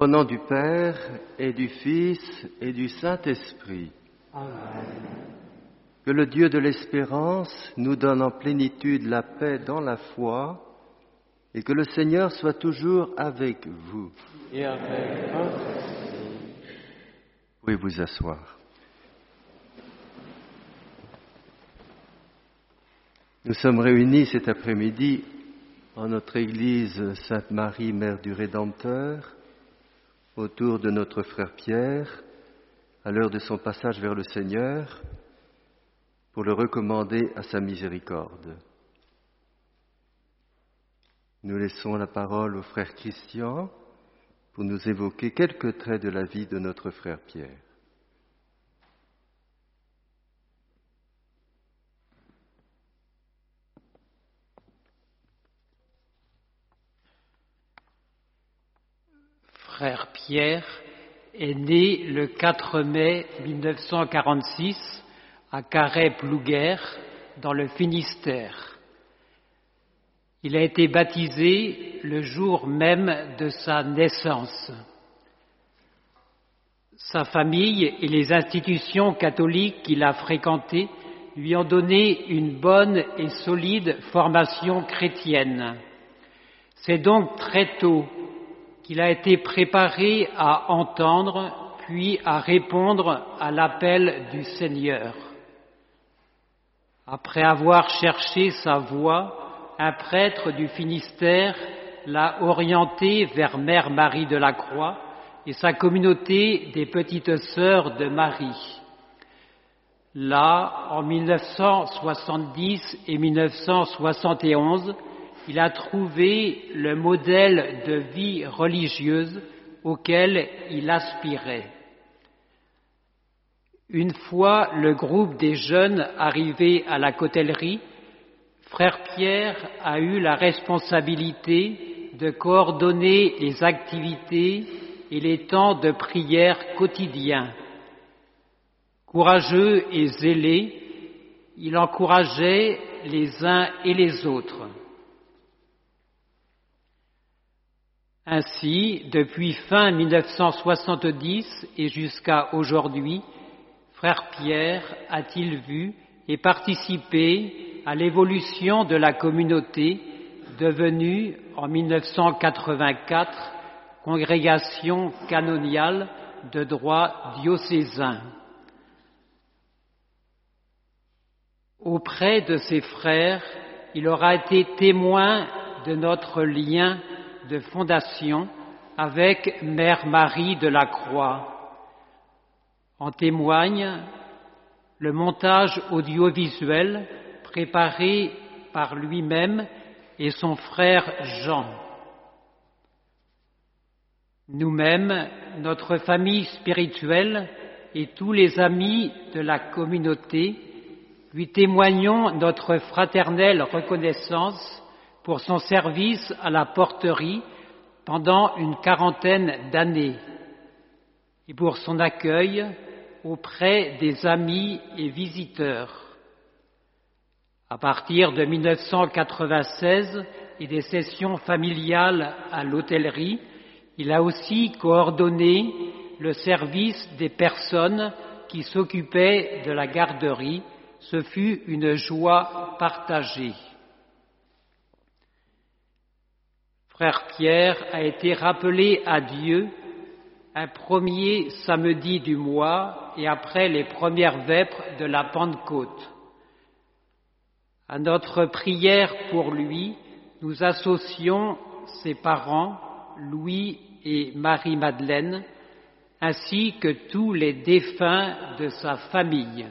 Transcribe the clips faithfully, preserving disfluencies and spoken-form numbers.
Au nom du Père et du Fils et du Saint-Esprit. Amen. Que le Dieu de l'espérance nous donne en plénitude la paix dans la foi et que le Seigneur soit toujours avec vous. Et avec votre esprit. Vous pouvez vous asseoir. Nous sommes réunis cet après-midi en notre église Sainte-Marie, Mère du Rédempteur, autour de notre frère Pierre, à l'heure de son passage vers le Seigneur, pour le recommander à sa miséricorde. Nous laissons la parole au frère Christian pour nous évoquer quelques traits de la vie de notre frère Pierre. Frère Pierre est né le quatre mai mille neuf cent quarante-six à Carhaix-Plouguer, dans le Finistère. Il a été baptisé le jour même de sa naissance. Sa famille et les institutions catholiques qu'il a fréquentées lui ont donné une bonne et solide formation chrétienne. C'est donc très tôt qu'il a été préparé à entendre, puis à répondre à l'appel du Seigneur. Après avoir cherché sa voie, un prêtre du Finistère l'a orienté vers Mère Marie de la Croix et sa communauté des Petites Sœurs de Marie. Là, en mille neuf cent soixante-dix et mille neuf cent soixante et onze, il a trouvé le modèle de vie religieuse auquel il aspirait. Une fois le groupe des jeunes arrivé à la côtellerie, frère Pierre a eu la responsabilité de coordonner les activités et les temps de prière quotidiens. Courageux et zélé, il encourageait les uns et les autres. Ainsi, depuis fin mille neuf cent soixante-dix et jusqu'à aujourd'hui, frère Pierre a-t-il vu et participé à l'évolution de la communauté devenue en mille neuf cent quatre-vingt-quatre congrégation canoniale de droit diocésain. Auprès de ses frères, il aura été témoin de notre lien de fondation avec Mère Marie de la Croix. En témoigne le montage audiovisuel préparé par lui-même et son frère Jean. Nous-mêmes, notre famille spirituelle et tous les amis de la communauté lui témoignons notre fraternelle reconnaissance pour son service à la porterie pendant une quarantaine d'années et pour son accueil auprès des amis et visiteurs. À partir de mille neuf cent quatre-vingt-seize et des sessions familiales à l'hôtellerie, il a aussi coordonné le service des personnes qui s'occupaient de la garderie. Ce fut une joie partagée. Frère Pierre a été rappelé à Dieu un premier samedi du mois et après les premières vêpres de la Pentecôte. À notre prière pour lui, nous associons ses parents, Louis et Marie-Madeleine, ainsi que tous les défunts de sa famille.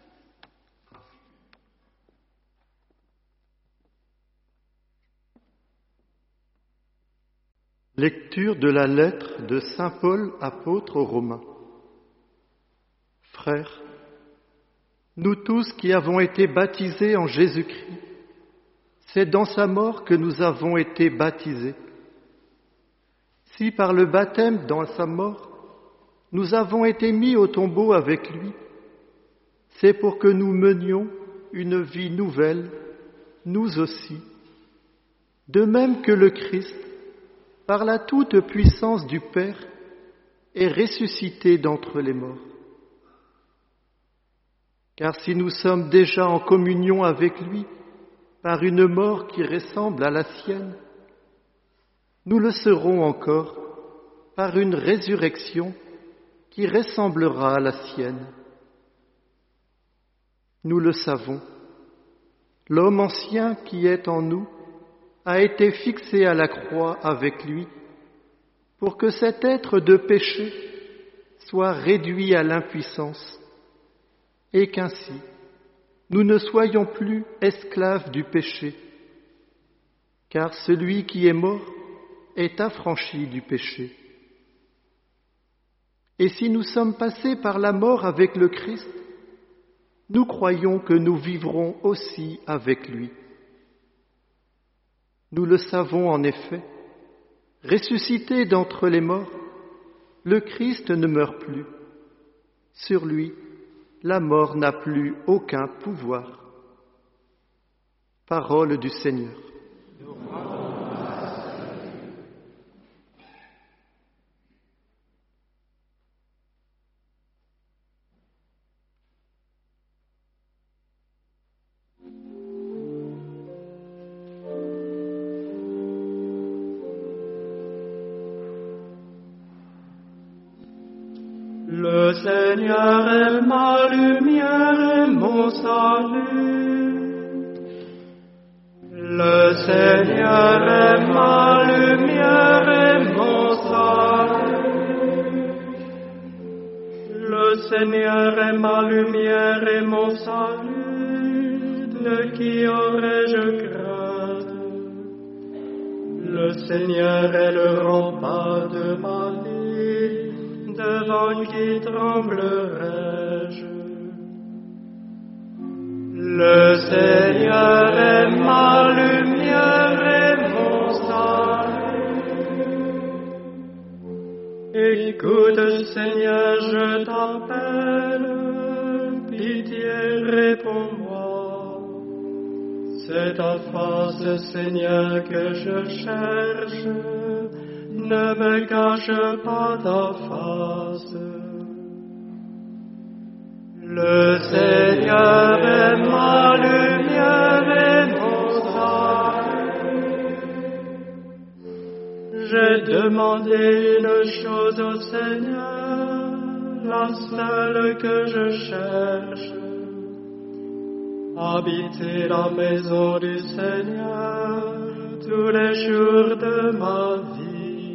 Lecture de la lettre de saint Paul, apôtre aux Romains. Frères, nous tous qui avons été baptisés en Jésus-Christ, c'est dans sa mort que nous avons été baptisés. Si par le baptême dans sa mort, nous avons été mis au tombeau avec lui, c'est pour que nous menions une vie nouvelle, nous aussi, de même que le Christ, par la toute puissance du Père, est ressuscité d'entre les morts. Car si nous sommes déjà en communion avec lui par une mort qui ressemble à la sienne, nous le serons encore par une résurrection qui ressemblera à la sienne. Nous le savons, l'homme ancien qui est en nous a été fixé à la croix avec lui pour que cet être de péché soit réduit à l'impuissance et qu'ainsi nous ne soyons plus esclaves du péché, car celui qui est mort est affranchi du péché. Et si nous sommes passés par la mort avec le Christ, nous croyons que nous vivrons aussi avec lui. Nous le savons en effet, ressuscité d'entre les morts, le Christ ne meurt plus. Sur lui, la mort n'a plus aucun pouvoir. Parole du Seigneur. Le Seigneur est ma lumière et mon salut. Le Seigneur est ma lumière et mon salut. Le Seigneur est ma lumière et mon salut. De qui aurais-je crainte? Le Seigneur est le rempart de ma vie. Devant qui tremblerai-je? Le Seigneur est ma lumière et mon salut. Écoute, Seigneur, je t'appelle, pitié, réponds-moi. C'est ta face, Seigneur, que je cherche. Ne me cache pas ta face. Le Seigneur est ma lumière et mon salut. J'ai demandé une chose au Seigneur, la seule que je cherche. Habiter la maison du Seigneur tous les jours de ma vie.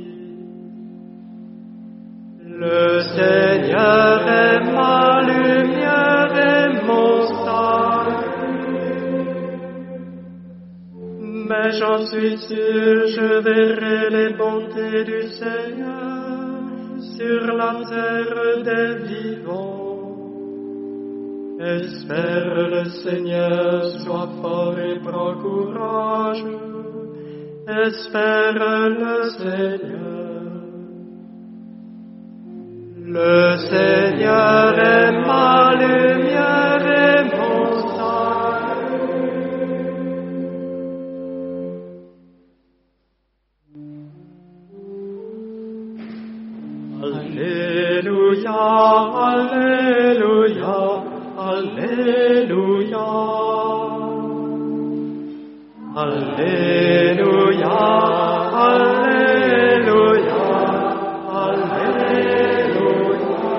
Le Seigneur est ma lumière et mon salut. Mais j'en suis sûr, je verrai les bontés du Seigneur sur la terre des vivants. Espère le Seigneur, sois fort et prends courage. Espère le Seigneur. Le Seigneur est ma lumière et mon salut. Alléluia, Alléluia, Alléluia. Alléluia, Alléluia, Alléluia.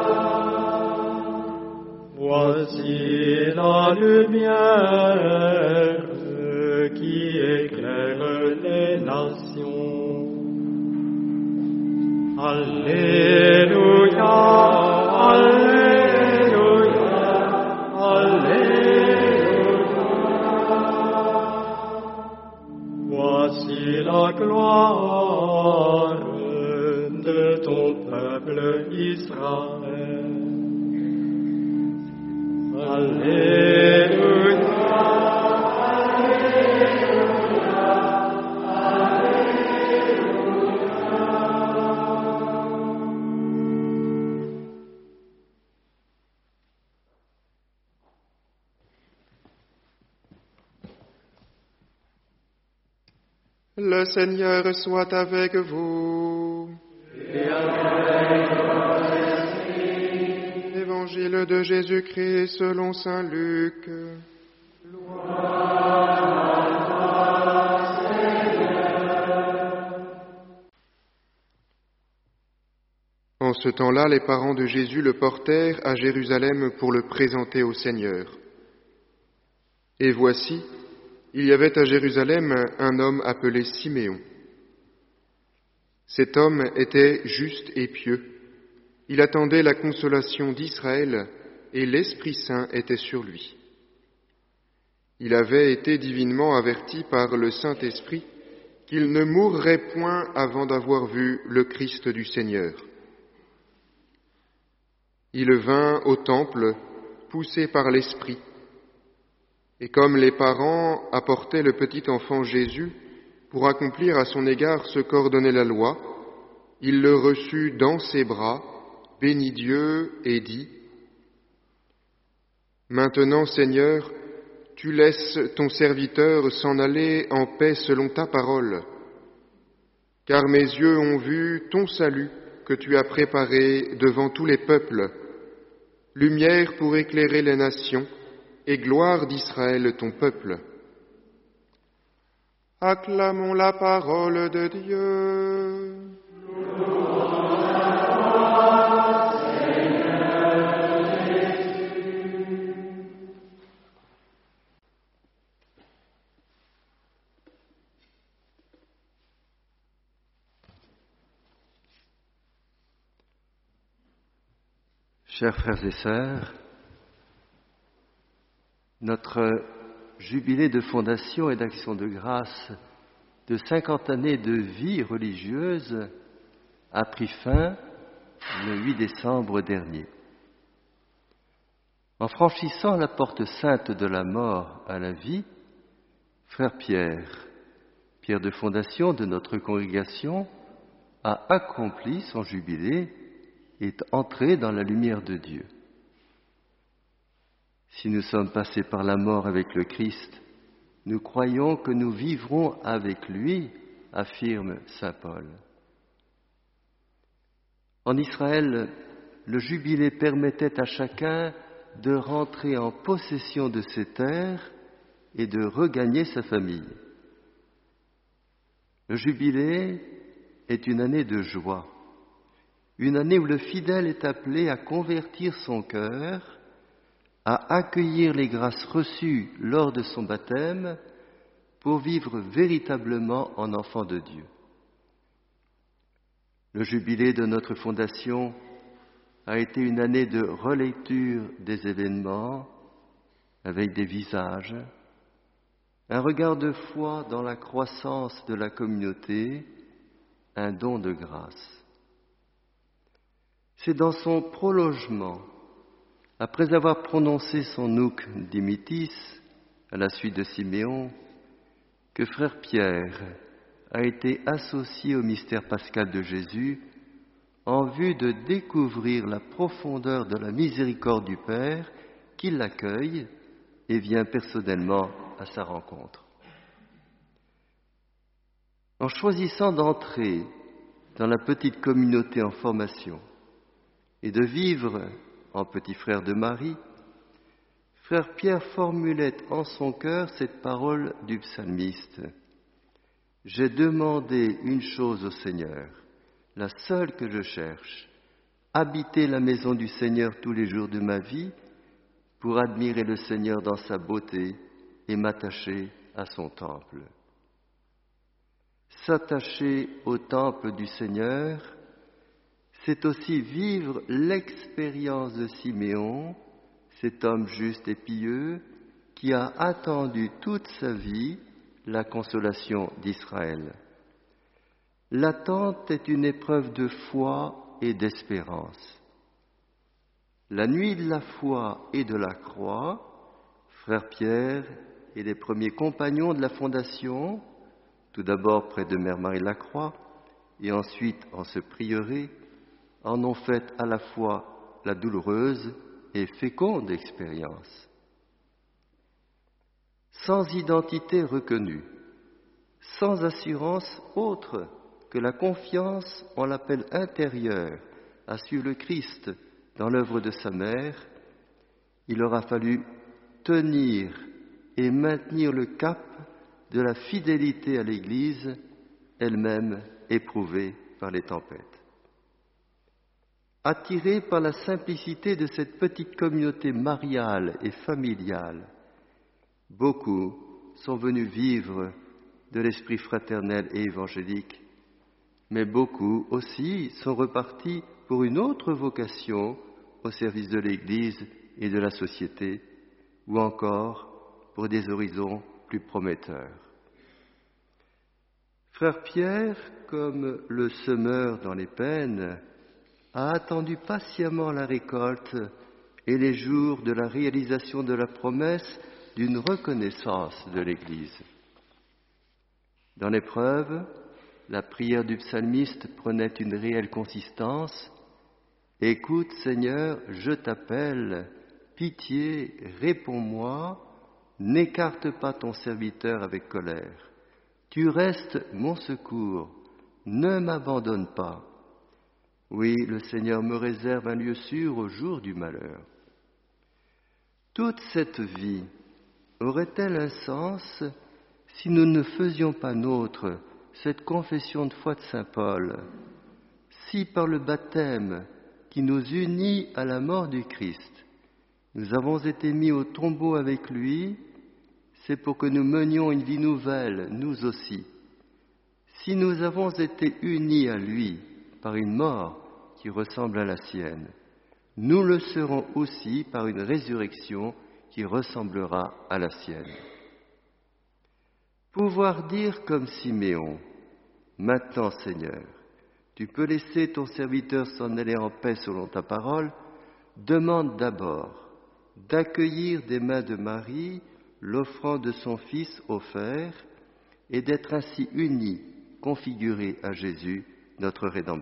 Voici la lumière qui éclaire les nations. Alléluia, Alléluia, Alléluia. Voici la gloire de ton peuple Israël. Alléluia. Le Seigneur soit avec vous. Et avec Évangile de Jésus-Christ selon saint Luc. En ce temps-là, les parents de Jésus le portèrent à Jérusalem pour le présenter au Seigneur. Et voici, il y avait à Jérusalem un homme appelé Siméon. Cet homme était juste et pieux. Il attendait la consolation d'Israël et l'Esprit Saint était sur lui. Il avait été divinement averti par le Saint-Esprit qu'il ne mourrait point avant d'avoir vu le Christ du Seigneur. Il vint au temple, poussé par l'Esprit, et comme les parents apportaient le petit enfant Jésus pour accomplir à son égard ce qu'ordonnait la loi, il le reçut dans ses bras, bénit Dieu et dit : « Maintenant, Seigneur, tu laisses ton serviteur s'en aller en paix selon ta parole, car mes yeux ont vu ton salut que tu as préparé devant tous les peuples, lumière pour éclairer les nations et gloire d'Israël ton peuple. » Acclamons la parole de Dieu. Chers frères et sœurs, notre jubilé de fondation et d'action de grâce de cinquante années de vie religieuse a pris fin le huit décembre dernier. En franchissant la porte sainte de la mort à la vie, frère Pierre, pierre de fondation de notre congrégation, a accompli son jubilé et est entré dans la lumière de Dieu. Si nous sommes passés par la mort avec le Christ, nous croyons que nous vivrons avec lui, affirme saint Paul. En Israël, le jubilé permettait à chacun de rentrer en possession de ses terres et de regagner sa famille. Le jubilé est une année de joie, une année où le fidèle est appelé à convertir son cœur, à accueillir les grâces reçues lors de son baptême pour vivre véritablement en enfant de Dieu. Le jubilé de notre fondation a été une année de relecture des événements avec des visages, un regard de foi dans la croissance de la communauté, un don de grâce. C'est dans son prolongement, après avoir prononcé son Nunc Dimittis à la suite de Siméon, que frère Pierre a été associé au mystère pascal de Jésus en vue de découvrir la profondeur de la miséricorde du Père qui l'accueille et vient personnellement à sa rencontre. En choisissant d'entrer dans la petite communauté en formation et de vivre en petit frère de Marie, frère Pierre formulait en son cœur cette parole du psalmiste : « J'ai demandé une chose au Seigneur, la seule que je cherche, habiter la maison du Seigneur tous les jours de ma vie pour admirer le Seigneur dans sa beauté et m'attacher à son temple. » S'attacher au temple du Seigneur, c'est aussi vivre l'expérience de Siméon, cet homme juste et pieux qui a attendu toute sa vie la consolation d'Israël. L'attente est une épreuve de foi et d'espérance. La nuit de la foi et de la croix, frère Pierre et les premiers compagnons de la fondation, tout d'abord près de Mère Marie-la-Croix et ensuite en ce prieuré, en ont fait à la fois la douloureuse et féconde expérience. Sans identité reconnue, sans assurance autre que la confiance en l'appel intérieur à suivre le Christ dans l'œuvre de sa mère, il aura fallu tenir et maintenir le cap de la fidélité à l'Église, elle-même éprouvée par les tempêtes. Attirés par la simplicité de cette petite communauté mariale et familiale, beaucoup sont venus vivre de l'esprit fraternel et évangélique, mais beaucoup aussi sont repartis pour une autre vocation au service de l'Église et de la société, ou encore pour des horizons plus prometteurs. Frère Pierre, comme le semeur dans les peines, a attendu patiemment la récolte et les jours de la réalisation de la promesse d'une reconnaissance de l'Église. Dans l'épreuve, la prière du psalmiste prenait une réelle consistance. « Écoute, Seigneur, je t'appelle, pitié, réponds-moi, n'écarte pas ton serviteur avec colère. Tu restes mon secours, ne m'abandonne pas. Oui, le Seigneur me réserve un lieu sûr au jour du malheur. » Toute cette vie aurait-elle un sens si nous ne faisions pas nôtre cette confession de foi de saint Paul, si par le baptême qui nous unit à la mort du Christ, nous avons été mis au tombeau avec lui, c'est pour que nous menions une vie nouvelle, nous aussi. Si nous avons été unis à lui par une mort qui ressemble à la sienne, nous le serons aussi par une résurrection qui ressemblera à la sienne. Pouvoir dire comme Siméon, « Maintenant, Seigneur, tu peux laisser ton serviteur s'en aller en paix selon ta parole, demande d'abord d'accueillir des mains de Marie l'offrande de son Fils offert et d'être ainsi unis, configurés à Jésus, notre Rédempteur. »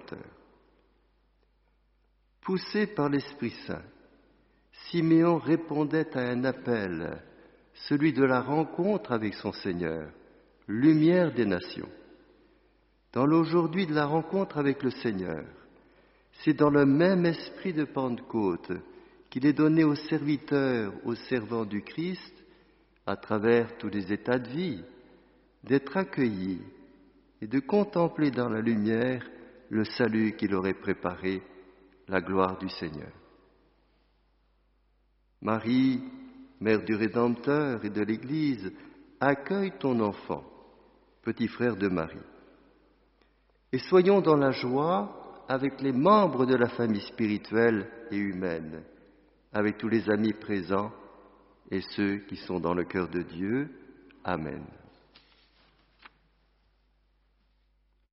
Poussé par l'Esprit Saint, Siméon répondait à un appel, celui de la rencontre avec son Seigneur, lumière des nations. Dans l'aujourd'hui de la rencontre avec le Seigneur, c'est dans le même esprit de Pentecôte qu'il est donné aux serviteurs, aux servants du Christ, à travers tous les états de vie, d'être accueillis et de contempler dans la lumière le salut qu'il aurait préparé, la gloire du Seigneur. Marie, Mère du Rédempteur et de l'Église, accueille ton enfant, petit frère de Marie. Et soyons dans la joie avec les membres de la famille spirituelle et humaine, avec tous les amis présents et ceux qui sont dans le cœur de Dieu. Amen.